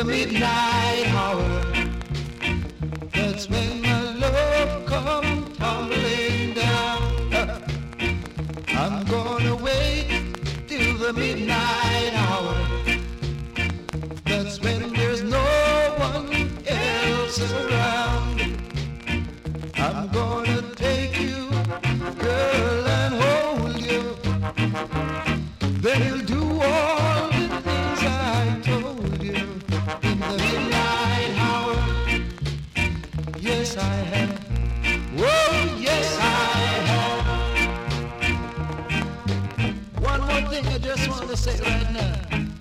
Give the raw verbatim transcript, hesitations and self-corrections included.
the midnight hour. That's when my love come tumbling down. I'm gonna wait till the midnight hour. That's when there's no one else around. I'm gonna take you, girl, and hold you. Then you'll do all the things I told you in the midnight hour. Yes, I have. Oh, yes, I have. One more thing I just want to say right now.